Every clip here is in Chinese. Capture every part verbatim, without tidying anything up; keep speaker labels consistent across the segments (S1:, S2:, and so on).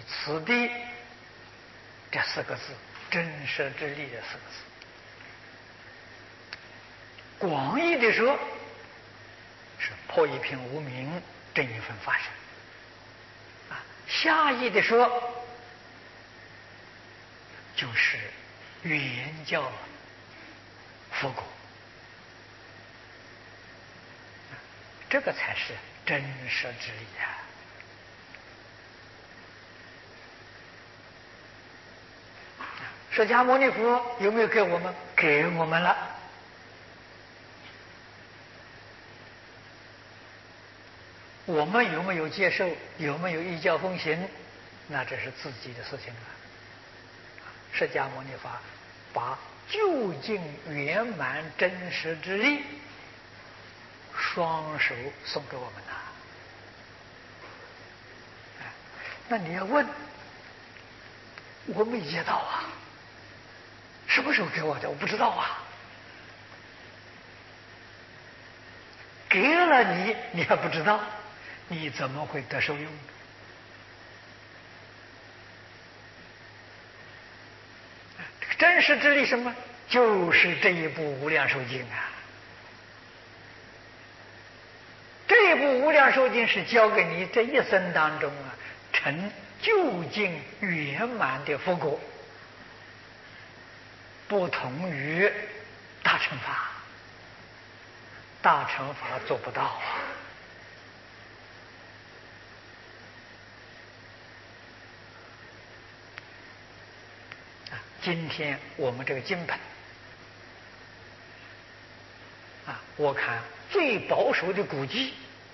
S1: 此地这四个字，真实之力这四个字。广义的说，是破一品无明，正一分法身。啊，狭义的说，就是原教佛果。这个才是真实之理啊！释迦牟尼佛有没有给我们？给我们了。我们有没有接受？有没有依教奉行？那这是自己的事情了。释迦牟尼佛把究竟圆满真实之力双手送给我们了。那你要问，我没接到啊，什么时候给我的？我不知道啊。给了你，你还不知道，你怎么会得受用？这个真实之力什么？就是这一部《无量寿经》啊。这部《无量寿经》是教给你这一生当中啊，成究竟圆满的佛果，不同于大乘法。大乘法做不到啊。今天我们这个经本啊，我看最保守的估计，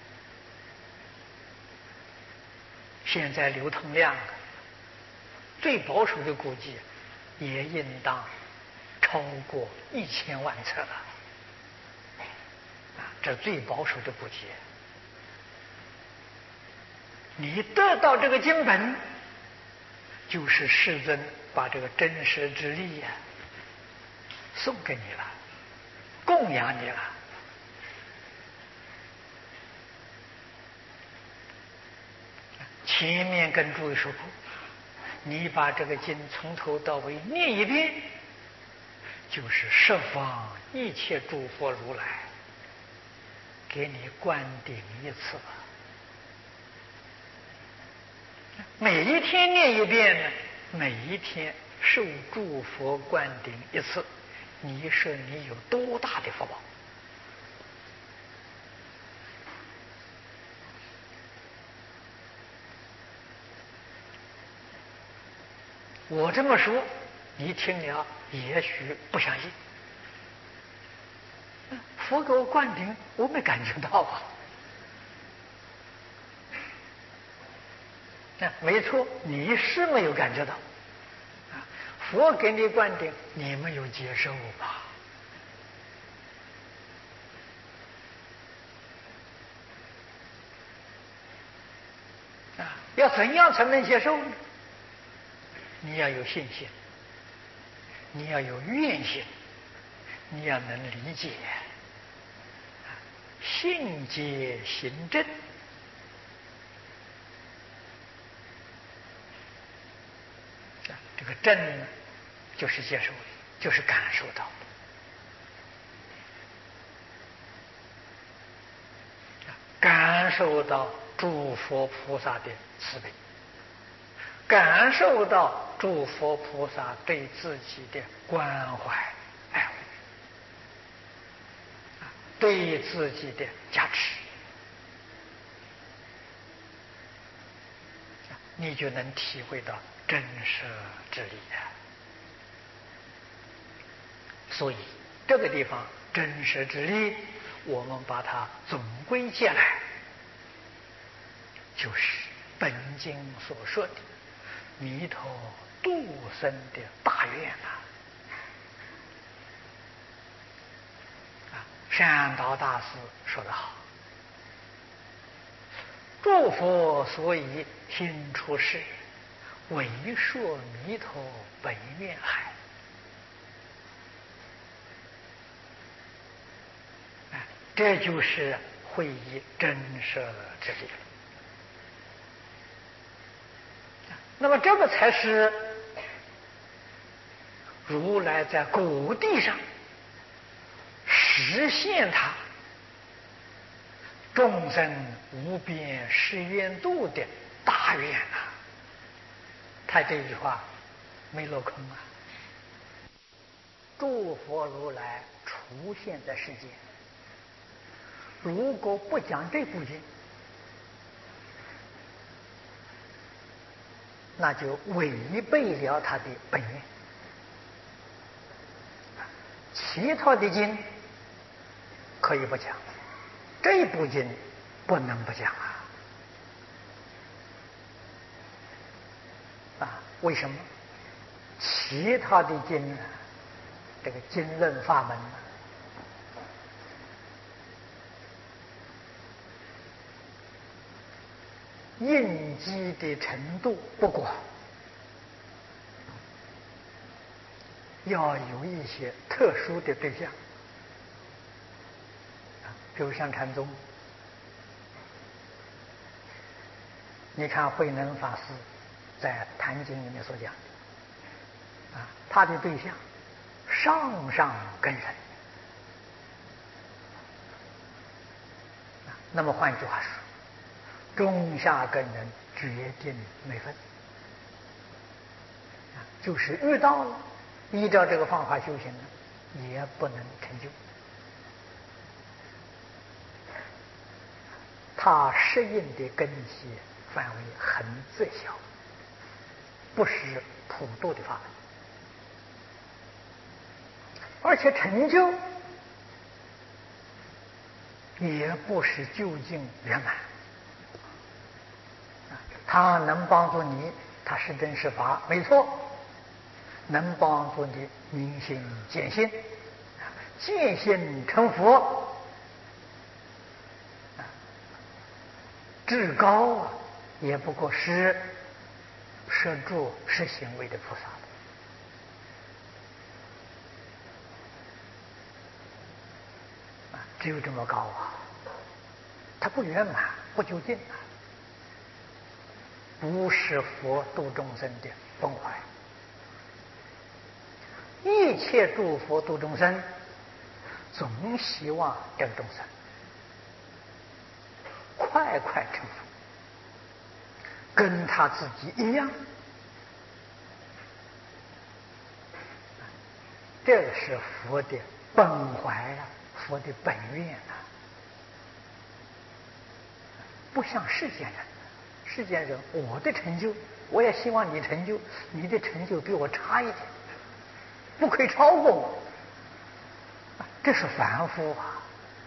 S1: 现在流通量最保守的估计也应当超过一千万册了啊，这最保守的估计。你得到这个经本，就是世尊把这个真实之力呀、啊、送给你了，供养你了。前面跟诸位说过，你把这个经从头到尾念一遍，就是十方一切诸佛如来给你灌顶一次。每一天念一遍呢，每一天受诸佛灌顶一次，你说你有多大的福报？我这么说，你听了也许不相信。佛给我灌顶，我没感觉到啊。啊，没错，你是没有感觉到。啊，佛给你灌顶，你没有接受吧？啊，要怎样才能接受呢？你要有信心，你要有愿心，你要能理解，信解行证，这个证就是接受的，就是感受到的，感受到诸佛菩萨的慈悲，感受到诸佛菩萨对自己的关怀爱护，对自己的加持，你就能体会到真实之理啊。所以这个地方真实之理，我们把它总归结来，就是本经所说的弥陀度生的大愿啊！啊，善导大师说得好：“诸佛所以心出世，为说弥陀本愿海。”啊，这就是会以真实之理。 那么这个才是如来在果地上实现他众生无边誓愿度的大愿啊！他这句话没落空啊！诸佛如来出现在世间，如果不讲这部经，那就违背了他的本愿。其他的经可以不讲，这部经不能不讲啊！啊，为什么？其他的经呢？这个经论法门呢，应机的程度不广，要有一些特殊的对象，比如像禅宗，你看慧能法师在《坛经》里面所讲的，啊，他的对象上上根人。那么换句话说，中下根人决定没分，就是遇到了，依照这个方法修行呢，也不能成就。他适应的根基范围很窄小，不是普度的法门，而且成就也不是究竟圆满。他能帮助你，他是真是法，没错，能帮助你明心见性，见性成佛，至高啊，也不过是摄住是行为的菩萨。只有这么高啊，它不圆满，不究竟啊，不是佛度众生的本怀。一切诸佛度众生，总希望这个众生快快成佛，跟他自己一样。这个是佛的本怀啊，佛的本愿啊，不像世间人。世间人，我的成就，我也希望你成就，你的成就比我差一点，不可以超过我，这是凡夫啊！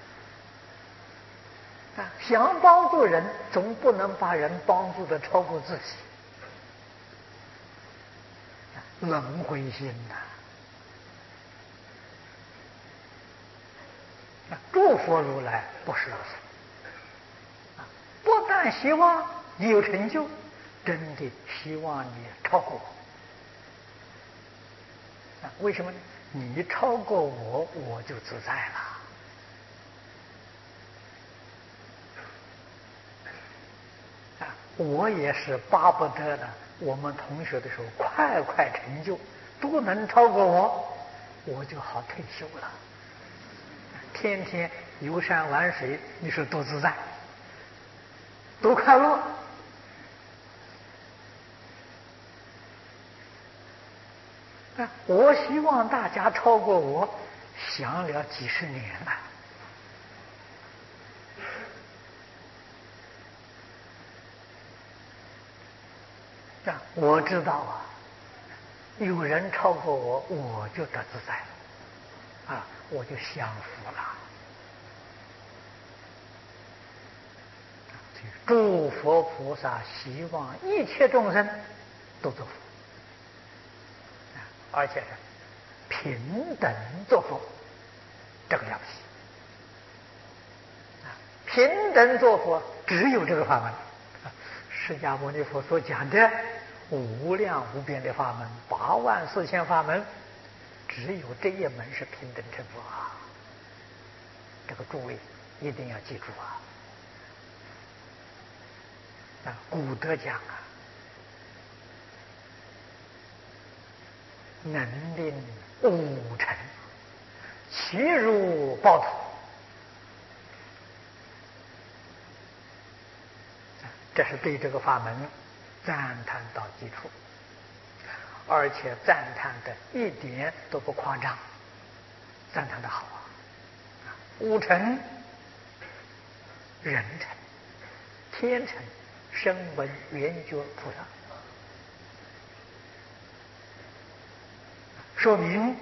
S1: 啊，想帮助人，总不能把人帮助的超过自己，轮回心呐、啊！诸佛如来不是如此，啊，不但希望你有成就，真的希望你超过我。啊，为什么呢？你超过我，我就自在了。啊，我也是巴不得的。我们同学的时候，快快成就，都能超过我，我就好退休了。天天游山玩水，你说多自在，多快乐。啊，我希望大家超过我，想了几十年了。啊，我知道啊，有人超过我，我就得自在了，啊，我就享福了。诸佛菩萨希望一切众生都做佛，而且是平等做佛，这个了不起。啊，平等做佛只有这个法门。释迦牟尼佛所讲的无量无边的法门，八万四千法门，只有这一门是平等成佛啊！这个诸位一定要记住啊！啊，古德讲啊， 能令五尘，其如暴土。这是对这个法门赞叹到基础，而且赞叹的一点都不夸张，赞叹的好啊！五尘、人尘、天尘、声闻、缘觉菩萨，说明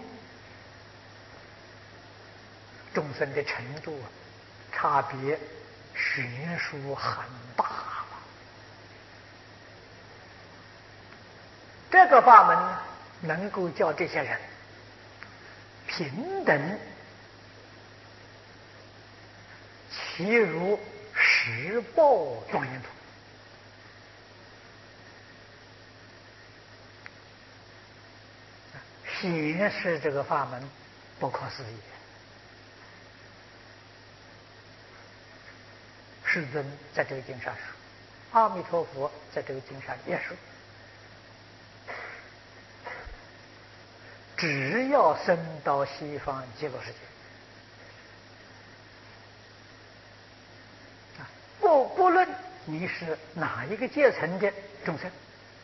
S1: 众生的程度差别悬殊很大了。这个法门呢，能够叫这些人平等，其如十报庄严土。显示这个法门不可思议。世尊在这个经上说，阿弥陀佛在这个经上也说，只要升到西方极乐世界，不不论你是哪一个阶层的众生，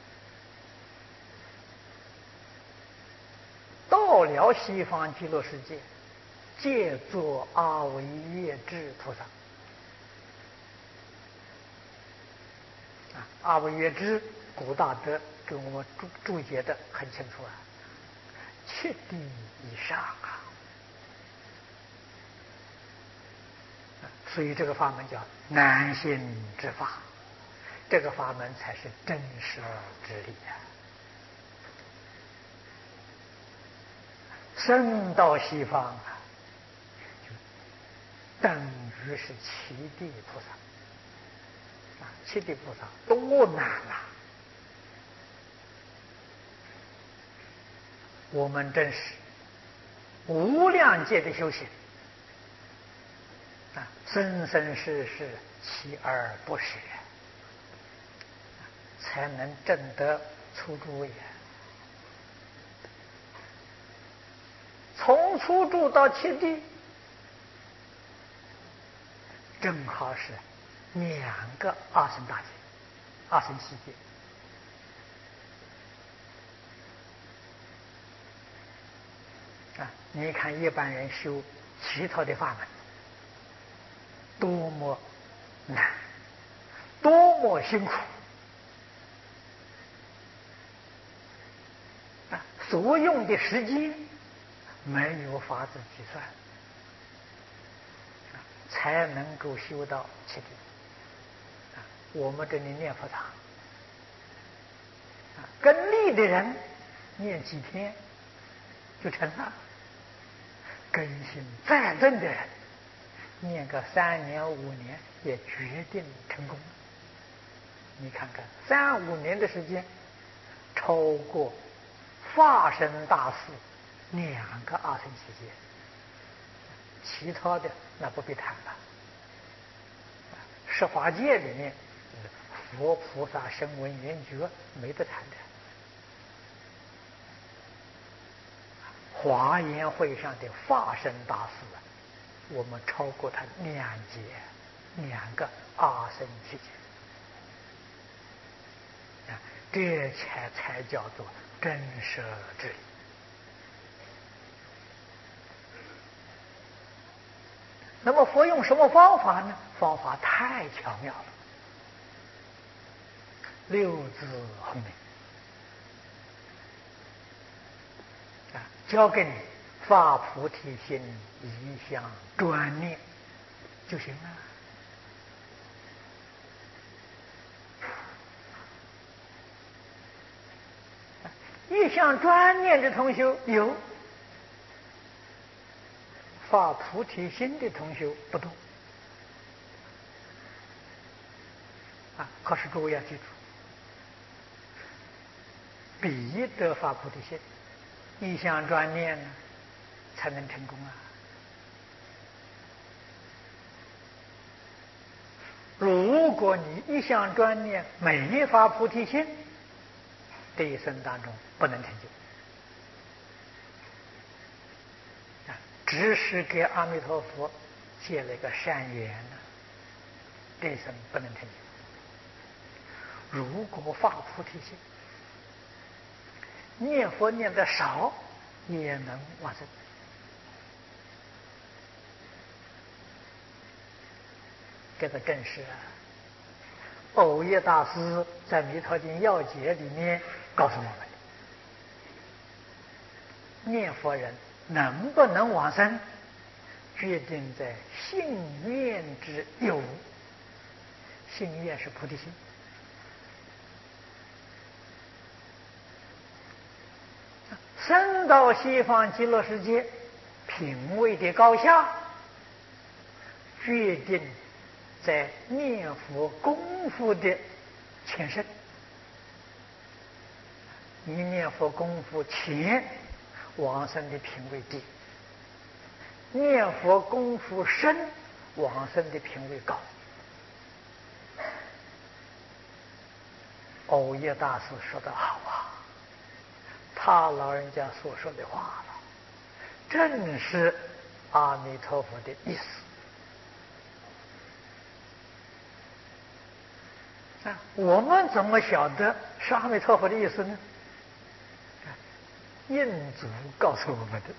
S1: 到了西方极乐世界，皆作阿惟越致菩萨。啊，阿惟越致，古大德给我们注注解的很清楚啊，七地以上啊。所以这个法门叫难信之法，这个法门才是真实之理啊。升到西方啊，就等于是七地菩萨啊，七地菩萨多难啊！我们真是无量劫的修行啊，生生世世锲而不舍，才能证得初住也。从初住到七地，正好是两个二乘大劫、二乘七劫。啊，你看一般人修其他的法门，多么难，多么辛苦啊！所用的时间没有法子计算，才能够修到七地。啊，我们这里念佛堂，啊，跟力的人念几天就成了，根性再正的人念个三年五年也决定成功。你看看三五年的时间，超过法身大士两个二乘七劫，其他的那不必谈了。十法界里面，佛菩萨声闻缘觉没得谈的。华严会上的法身大士，我们超过他两劫，两个二乘七劫，啊，这才才叫做真实之理。那么佛用什么方法呢？方法太巧妙了，六字洪名啊，教给你发菩提心，一向专念就行了。一向专念的同修有，发菩提心的同修不多啊。可是诸位要记住，必得发菩提心，一向专念呢，才能成功啊。如果你一向专念没发菩提心，这一生当中不能成就只是给阿弥陀佛结了一个善缘呢，这一生不能成就。如果发菩提心，念佛念得少，也能往生。这个正是啊，藕益大师在《弥陀经要解》里面告诉我们的：念佛人能不能往生，决定在信愿之有。信愿是菩提心。生到西方极乐世界，品位的高下，决定在念佛功夫的前身。你念佛功夫浅，往生的品位低；念佛功夫深，往生的品位高。藕益大师说得好啊，他老人家所说的话了，正是阿弥陀佛的意思。啊，我们怎么晓得是阿弥陀佛的意思呢？印祖告诉我们的。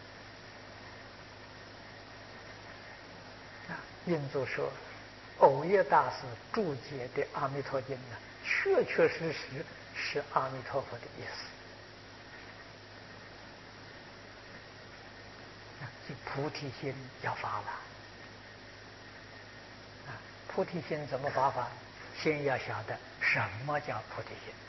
S1: 啊，印祖说，藕益大师注解的《阿弥陀经》呢，确确实实是阿弥陀佛的意思。这菩提心要发了。啊，菩提心怎么发法？先要晓得什么叫菩提心。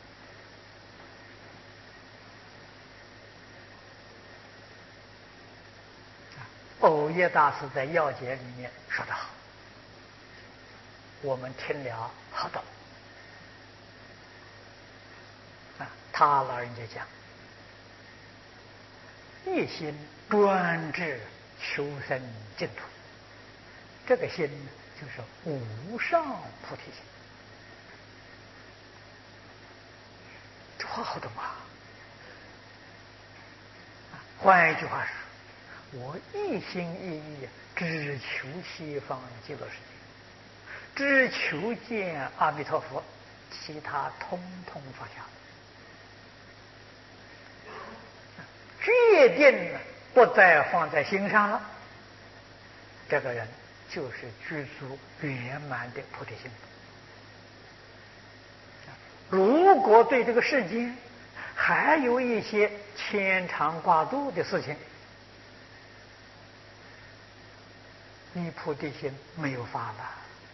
S1: 藕益大师在要解里面说得好，我们听了好懂。啊，他老人家讲，一心专志求生净土，这个心就是无上菩提心。这话好懂啊！换一句话说，我一心一意只求西方极乐世界，只求见阿弥陀佛，其他通通放下，决定不再放在心上了。这个人就是具足圆满的菩提心。如果对这个世间还有一些牵肠挂肚的事情，你菩提心没有发了，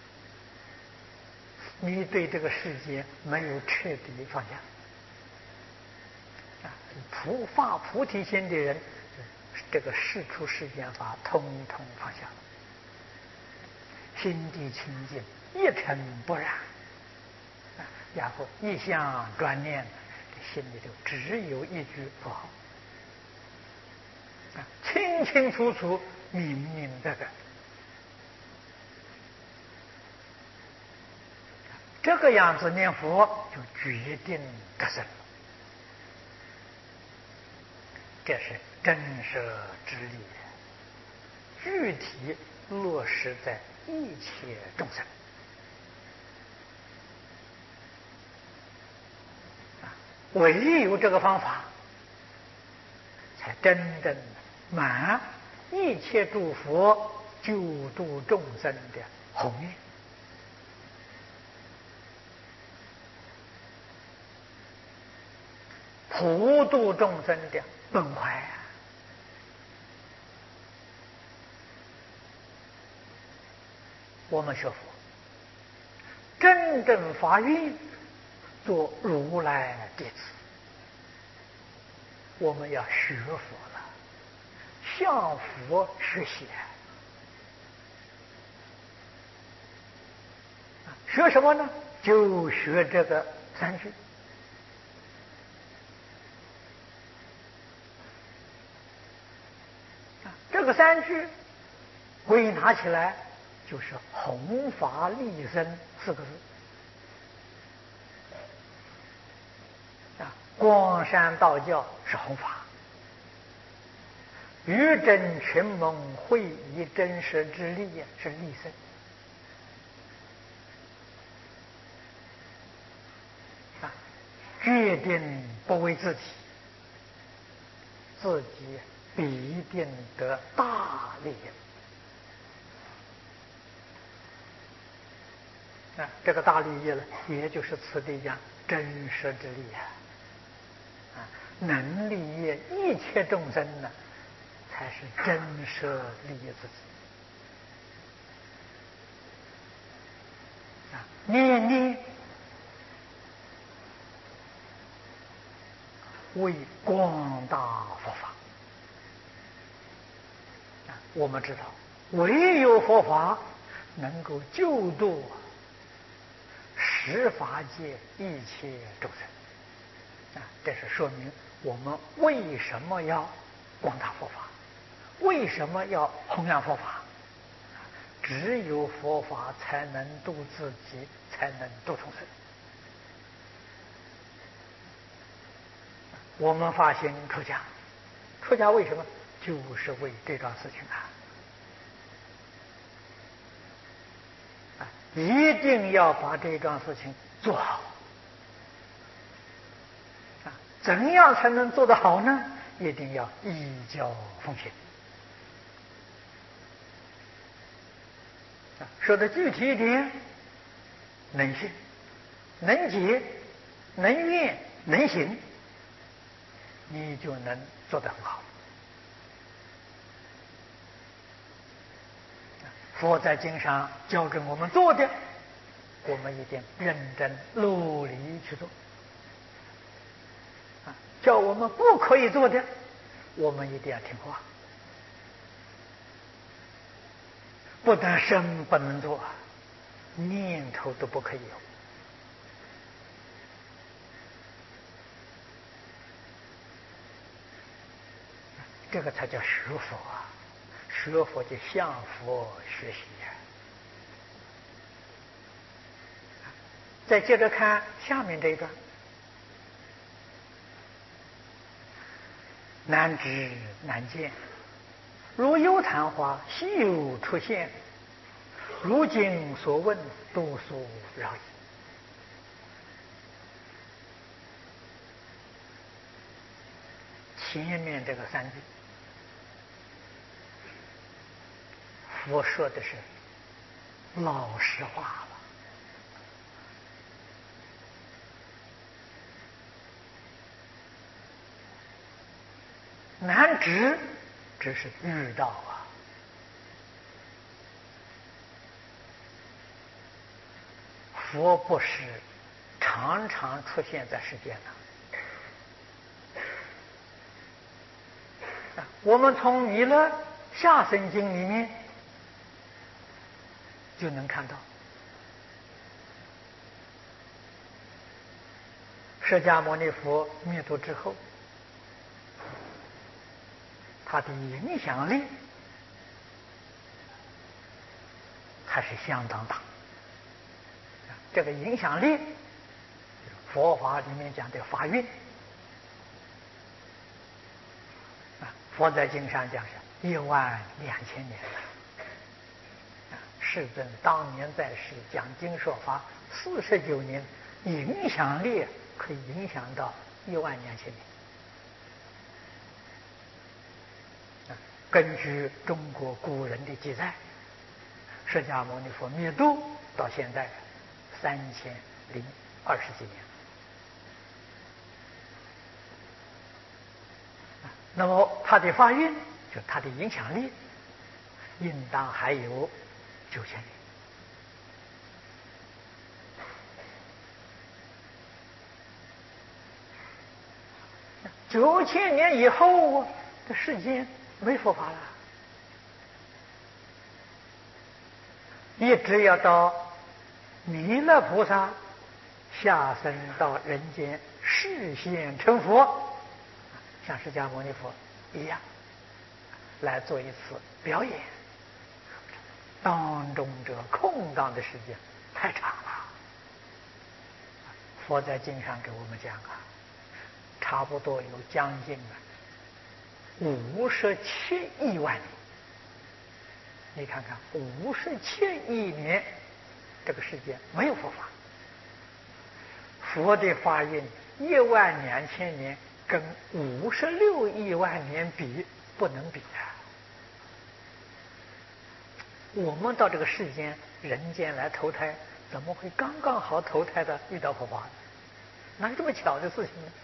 S1: 你对这个世界没有彻底放下。啊，菩发菩提心的人，这个世出世间法通通放下了，心地清净，一尘不染。啊，然后一向专念，心里头只有一句佛号，啊，清清楚楚，明明白白。这个样子念佛就决定得生了，这是真舍之力，具体落实在一切众生。唯有这个方法，才真正满一切诸佛救度众生的宏愿。普度众生的本怀啊！我们学佛，真正发愿做如来弟子，我们要学佛了，向佛学习。学什么呢？就学这个三句。这个三句归纳起来就是弘法利生四个字。啊，光山道教是弘法， 于真群蒙会以真实之力是立身啊，决定不为自己，自己必定得大利益啊！这个大利益呢，也就是此地讲真实之力啊，啊，能利益一切众生呢，才是真实利益自己啊！念念为广大佛法啊！我们知道，唯有佛法能够救度十法界一切众生啊！这是说明我们为什么要广大佛法，为什么要弘扬佛法？只有佛法才能度自己，才能度众生。我们发心出家，出家为什么？就是为这桩事情啊！啊，一定要把这桩事情做好。啊，怎样才能做得好呢？一定要依教奉行。啊，说的具体一点，能信、能解、能愿、能行，你就能做得很好。佛在经上教给我们做的，我们一定认真努力去做。啊，叫我们不可以做的，我们一定要听话，不但身不能做，念头都不可以有。这个才叫学佛啊！学佛就向佛学习呀、啊。再接着看下面这一段，难知难见，如有昙花，稀有出现，如今所问，多所扰矣。前面这个三句，佛说的是老实话了。难知，只是遇到啊。佛不是常常出现在世间的。我们从《弥勒下生经》里面就能看到，释迦牟尼佛灭度之后，他的影响力还是相当大。这个影响力，佛法里面讲的法运啊，佛在经上讲是一万两千年了。世尊当年在世讲经说法四十九年，影响力可以影响到一万两千年。根据中国古人的记载，释迦牟尼佛灭度到现在三千零二十几年。那么他的发运，就他的影响力，应当还有九千年。九千年以后，这世间没佛法了。你只要到弥勒菩萨下生到人间示现成佛，像释迦牟尼佛一样，来做一次表演，当中这空档的时间太长了。佛在经上给我们讲啊，差不多有将近五十七亿万年。你看看，五十七亿年，这个世界没有佛法。佛的法运一万两千年，跟五十六亿万年比，不能比啊！我们到这个世间人间来投胎，怎么会刚刚好投胎的遇到佛法呢？哪有这么巧的事情呢？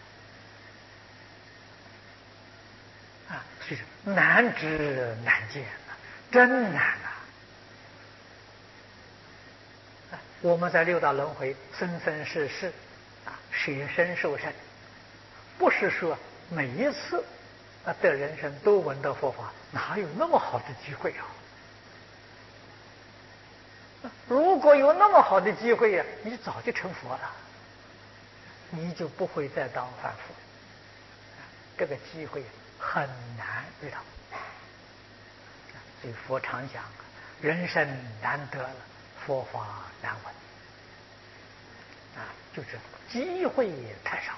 S1: 啊，所以说难知难见啊，真难啊！啊，我们在六道轮回，生生世世啊，舍身受身，不是说每一次啊的人生都闻到佛法，哪有那么好的机会啊？如果有那么好的机会呀、啊，你早就成佛了，你就不会再当凡夫。这个机会很难遇到，所以佛常讲，人生难得了，佛法难闻。啊，就是机会也太少。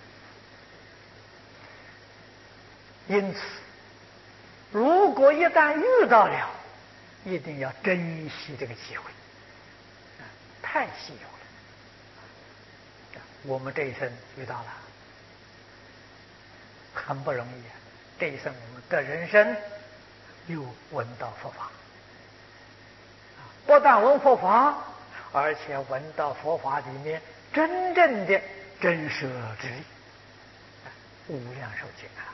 S1: 因此，如果一旦遇到了，一定要珍惜这个机会，啊，太稀有了。我们这一生遇到了，很不容易啊！这一生我们的人生又闻到佛法，不但闻佛法，而且闻到佛法里面真正的真实之理，无量寿经啊，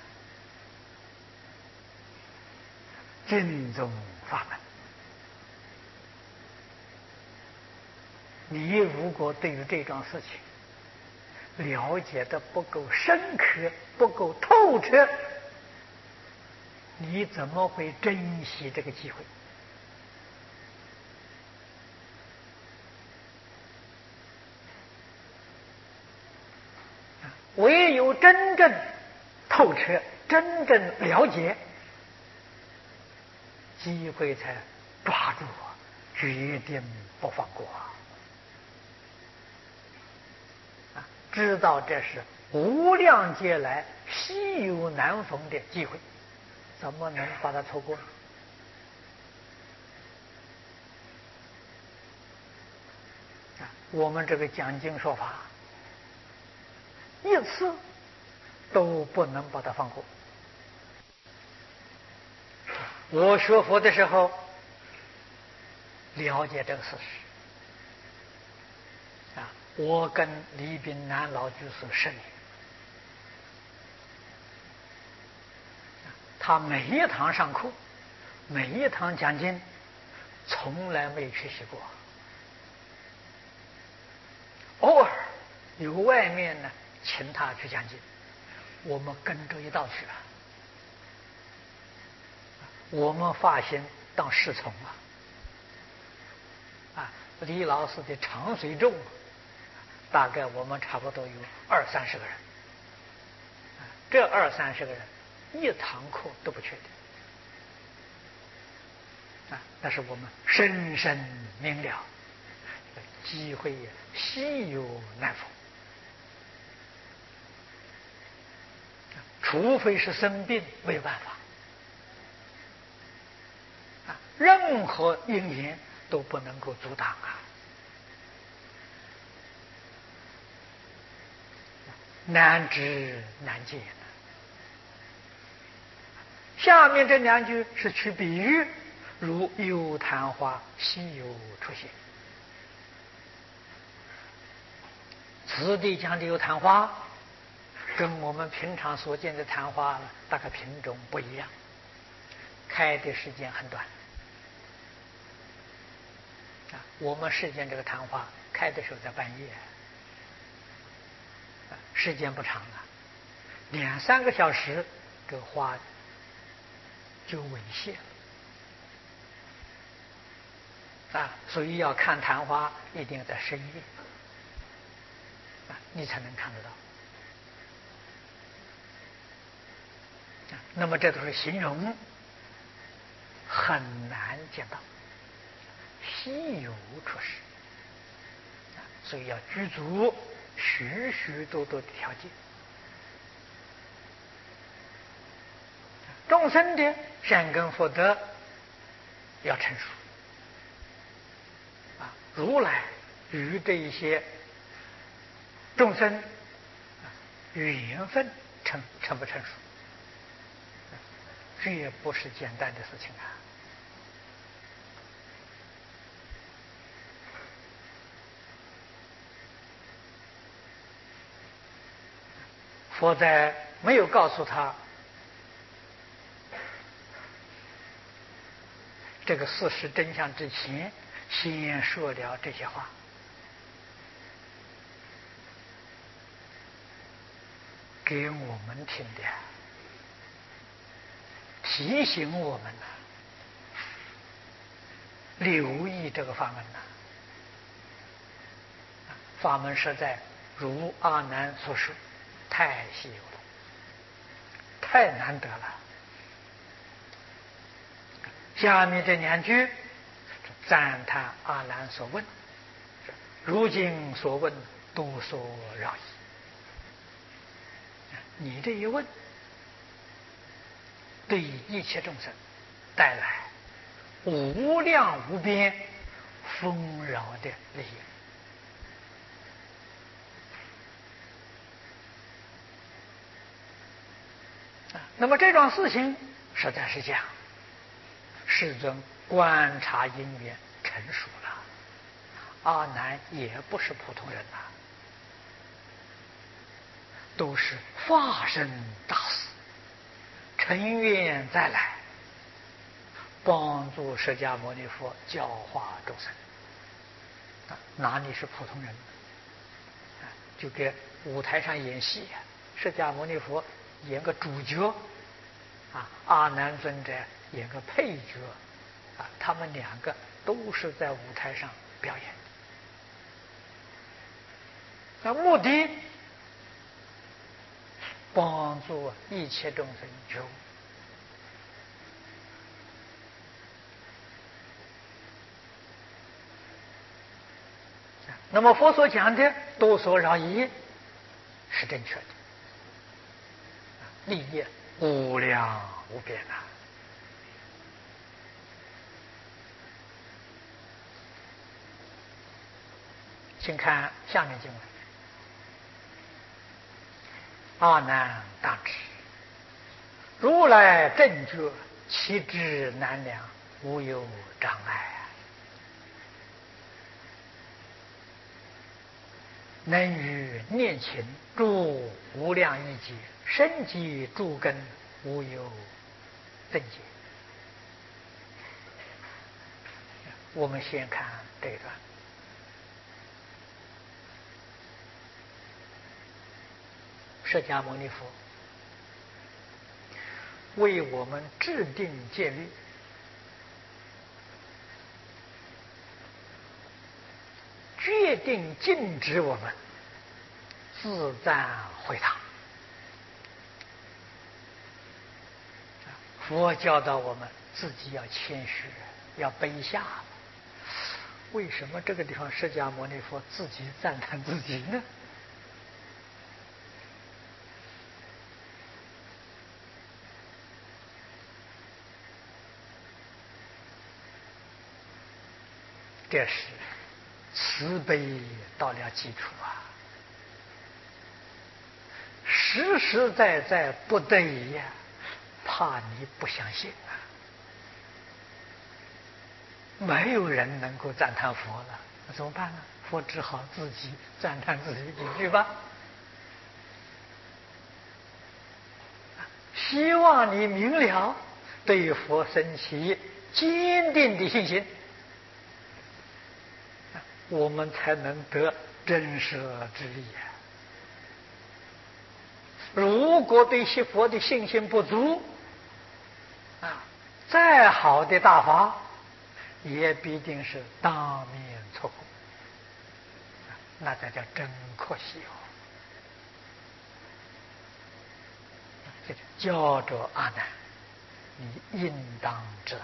S1: 经宗法门。你如果对于这桩事情了解的不够深刻，不够透彻，你怎么会珍惜这个机会？唯有真正透彻、真正了解，机会才抓住，决定不放过。啊，知道这是无量劫来稀有难逢的机会，怎么能把它错过呢？啊，我们这个讲经说法，一次都不能把它放过。我学佛的时候，了解这个事实。啊，我跟李炳南老居士十年，他每一堂上课，每一堂讲经，从来没缺席过。偶尔有外面呢请他去讲经，我们跟着一道去啊。我们发心当侍从啊。啊，李老师的长随众，大概我们差不多有二三十个人。啊，这二三十个人，一堂课都不缺的。啊，那是我们深深明了，机会稀有难逢。除非是生病，没有办法。啊，任何因缘都不能够阻挡啊！难知难见。下面这两句是取比喻，如有昙花，稀有出现。此地讲的有昙花，跟我们平常所见的昙花大概品种不一样，开的时间很短。啊，我们世间这个昙花开的时候在半夜，啊，时间不长啊，两三个小时，这个花就猥亵了。啊，所以要看昙花，一定要在深夜，啊，你才能看得到。啊，那么这都是形容，很难见到。稀有出世，啊，所以要具足许许多多的条件。 众生的善根福德要成熟啊，如来与这一些众生缘分成成不成熟，这也不是简单的事情啊。佛在没有告诉他这个事实真相之前，先说了这些话，给我们听的，提醒我们呢，留意这个法门呢。法门实在如阿难所说，太稀有了，太难得了。下面这两句赞叹阿难所问，如今所问多所饶益。你这一问，对一切众生带来无量无边丰饶的利益。那么这桩事情实在是讲，世尊观察因缘成熟了，阿难也不是普通人呐、啊，都是化身大士，成愿再来帮助释迦牟尼佛教化众生，啊，哪里是普通人？啊，就给舞台上演戏，释迦牟尼佛演个主角，啊，阿难尊者演个配角，啊，他们两个都是在舞台上表演。那目的帮助一切众生觉悟。那么佛所讲的多所饶益是正确的，利益无量无边啊！请看下面经文：阿难当知，如来正觉，其智难量，无有障碍。能于念勤诸无量亿劫，深积诸根，无有增减。我们先看这一段。释迦牟尼佛为我们制定戒律，决定禁止我们自赞毁谤。佛教导我们自己要谦虚，要卑下。为什么这个地方释迦牟尼佛自己赞叹自己呢？这是慈悲到了基础啊，实实在在不得已呀，怕你不相信啊。没有人能够赞叹佛了，那怎么办呢？佛只好自己赞叹自己几句吧。希望你明了，对佛生起坚定的信心，我们才能得真实之力啊！如果对佛的信心不足，啊，再好的大法，也必定是当面错过，那才叫真可惜哦！这叫做阿难，你应当知道。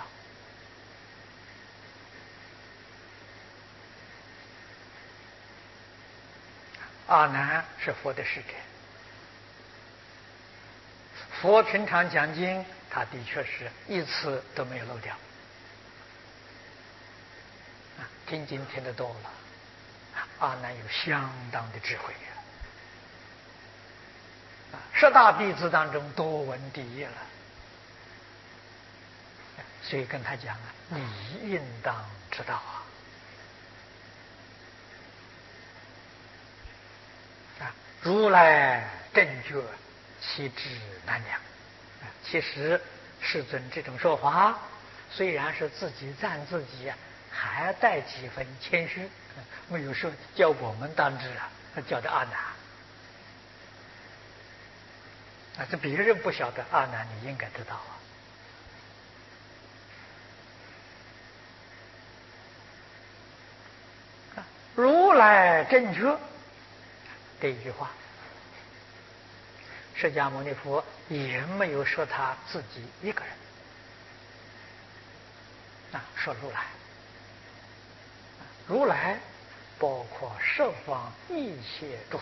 S1: 阿难是佛的使者，佛平常讲经，他他的确是一次都没有漏掉。啊，听经听得多了，阿难有相当的智慧呀！啊，十大弟子当中多闻第一了，所以跟他讲啊，你应当知道啊！啊，如来正觉，其智难量。啊，其实世尊这种说法，虽然是自己赞自己啊，还带几分谦虚，没有说叫我们当知啊，叫的阿难。啊，这别人不晓得，阿难你应该知道啊。啊，如来正觉这一句话，释迦牟尼佛也没有说他自己一个人，啊，说如来，如来包括十方一切诸佛。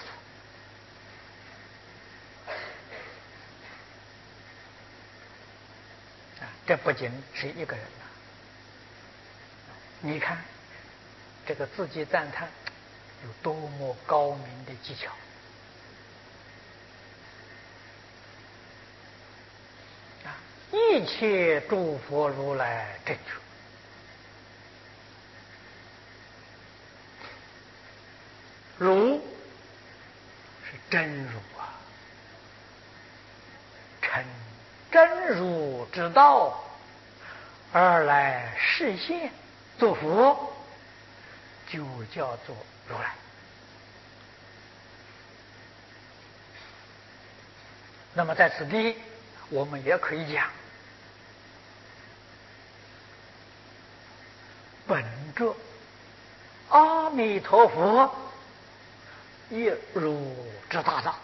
S1: 啊，这不仅是一个人呐、啊！你看，这个自己赞叹有多么高明的技巧啊！一切诸佛如来正觉，如是真如啊，成真如之道而来示现作佛，就叫做如来。那么在此地，我们也可以讲，本着阿弥陀佛一如之大道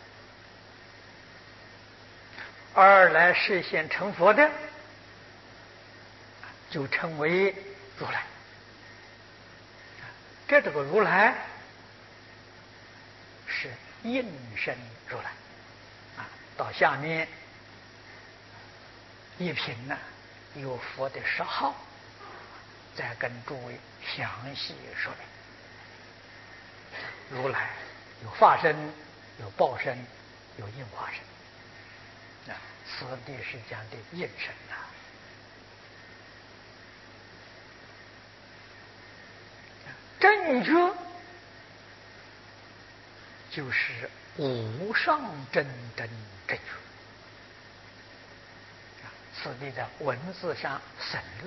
S1: 而来示现成佛的，就称为如来。这这个如来是应身如来啊。到下面一品呢，有佛的十号，再跟诸位详细说明。如来有化身，有报身，有应化身。啊，此地是讲的应身呐。正觉就是无上正等正觉。啊，此地的文字上省略。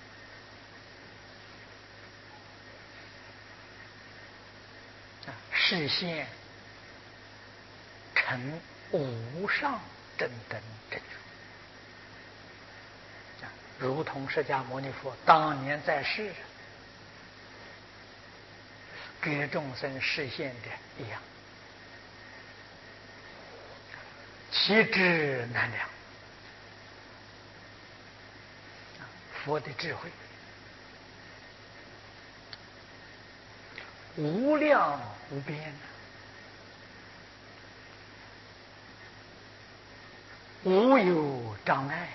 S1: 啊，示现成无上正等正觉。啊，如同释迦牟尼佛当年在世给众生示现的一样，其智难量。佛的智慧无量无边，无有障碍。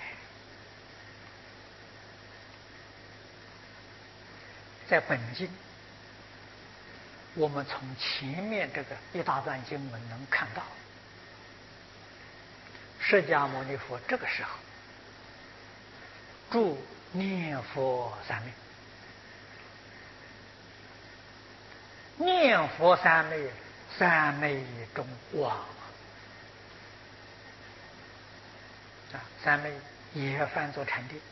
S1: 在本经，我们从前面这个一大段经文能看到，释迦牟尼佛这个时候住念佛三昧，念佛三昧，三昧中忘啊，三昧也翻作禅定。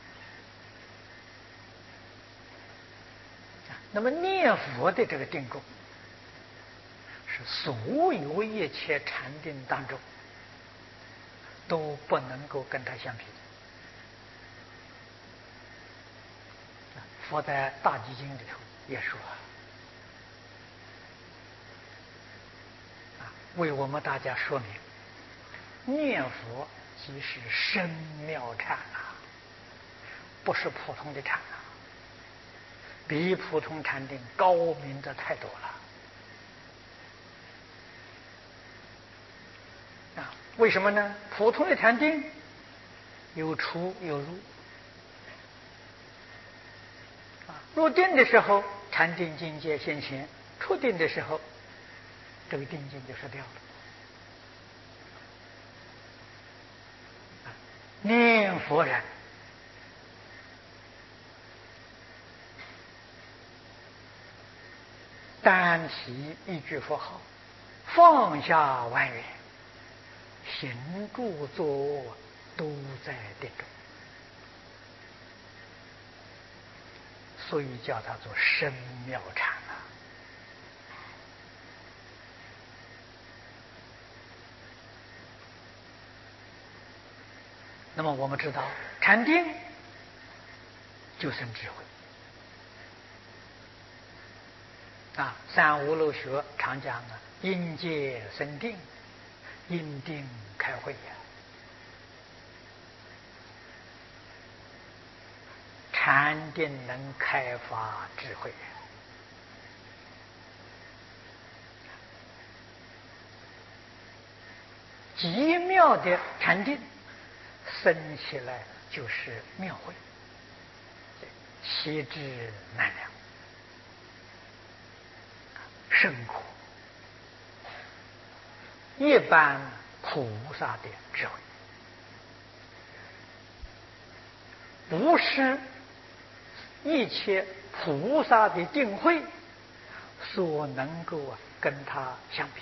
S1: 那么念佛的这个定功，是所有一切禅定当中都不能够跟它相比。佛在大集经里头也说啊，为我们大家说明，念佛即是深妙禅啊，不是普通的禅啊，比普通禅定高明的太多了啊！为什么呢？普通的禅定有出有入。啊，入定的时候，禅定境界现前；出定的时候，这个定境就失掉了。啊，念佛人单提一句佛号，放下万缘，行住坐卧都在定中，所以叫它做深妙禅啊。那么我们知道，禅定就生智慧啊。三无漏学常讲啊，因戒生定，因定开慧呀。禅定能开发智慧呀。极妙的禅定生起来就是妙慧，其智难量，甚苦，一般菩萨的智慧，不是一切菩萨的定慧所能够啊跟他相比，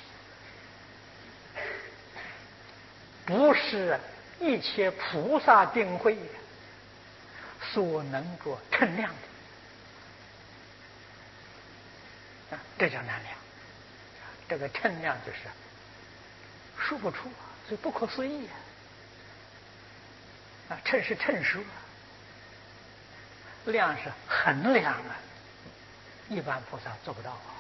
S1: 不是一切菩萨定慧所能够称量的啊，这叫难量。这个称量就是说不出，所以不可思议啊！啊，称是称数啊，量是衡量啊，一般菩萨做不到啊。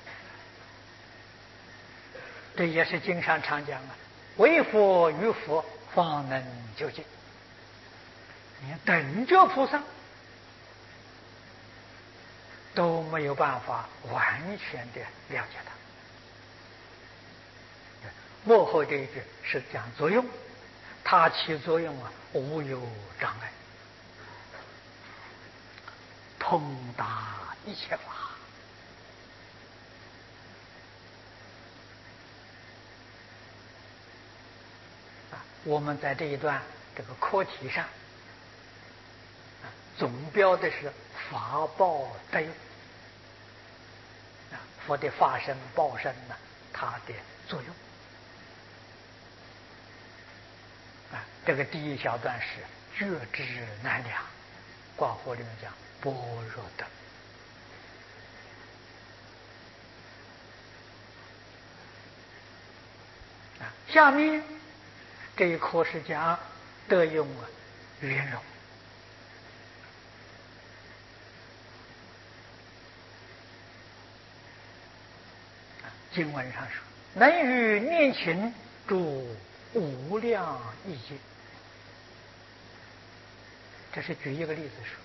S1: 这也是经上常讲啊，唯佛与佛方能究竟。你看等觉菩萨都没有办法完全的了解它。幕后这一句是讲作用，它起作用啊，无有障碍，通达一切法。啊，我们在这一段这个课题上，啊，总标的是法报德用。啊，佛的法身报身呢，它的作用。啊，这个第一小段是觉知难量，挂佛里面讲般若德。啊，下面这一课是讲德用啊，圆融。啊，经文上说，能与念勤住无量意界。这是举一个例子说，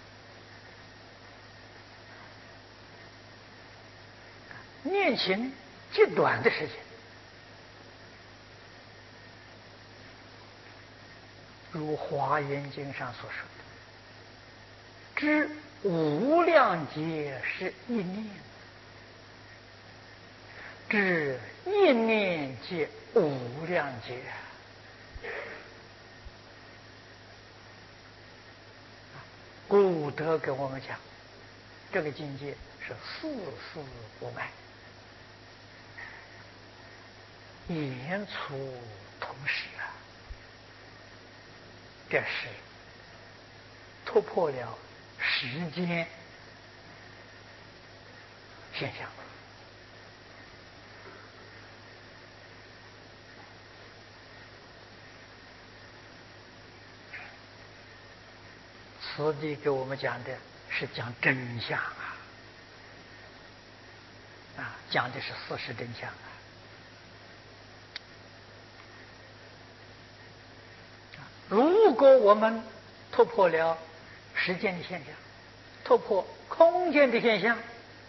S1: 念勤极短的时间，如《华严经》上所说的，知无量劫是一念，知一念即无量劫。古德给我们讲，这个境界是四事无碍，言出同时啊，这是突破了时间现象。此地给我们讲的是讲真相啊，啊，讲的是事实真相啊。如果我们突破了时间的现象，突破空间的现象，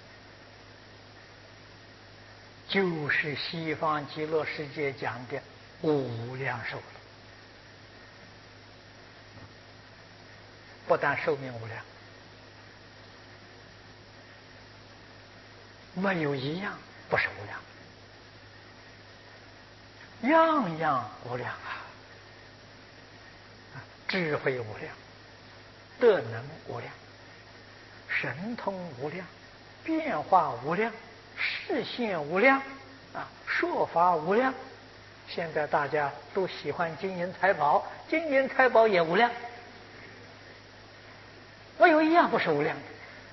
S1: 就是西方极乐世界讲的无量寿了。 不但寿命无量，没有一样不是无量，样样无量啊！智慧无量，德能无量，神通无量，变化无量，视线无量啊，说法无量。现在大家都喜欢金银财宝，金银财宝也无量，没有一样不是无量的。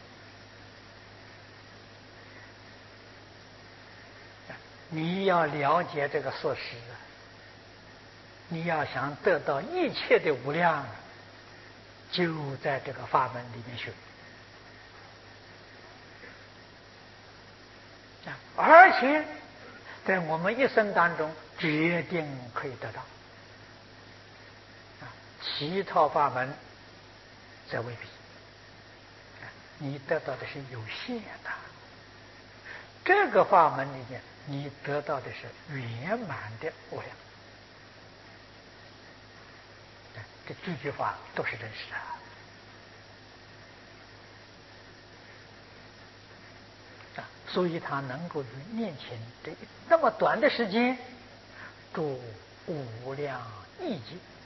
S1: 你要了解这个事实，你要想得到一切的无量，就在这个法门里面学。而且在我们一生当中决定可以得到，其他法门则未必，你得到的是有限的。这个法门里面，你得到的是圆满的无量。这句句话都是真实啊！所以他能够于面前这那么短的时间，做无量义业。